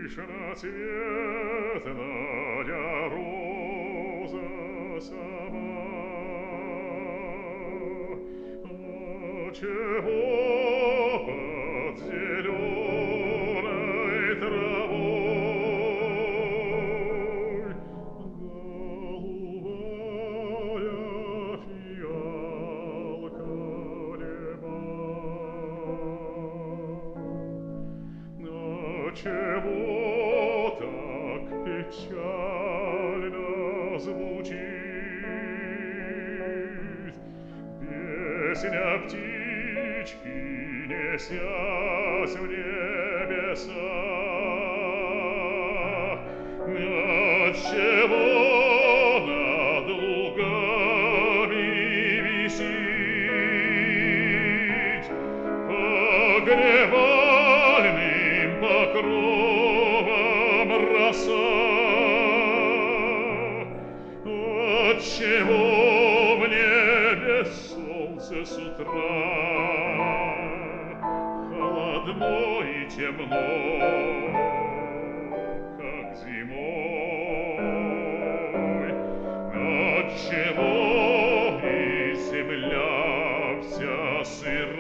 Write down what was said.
Пышноцветная роза сама, чего под зеленой травой голубая фиалка леба? Чего так печально звучит песня птички, несясь в небеса? Отчего над лугами висит погребальным покровом роса? Отчего в небе солнце с утра холодно и темно, как зимой? Отчего и земля вся сыра?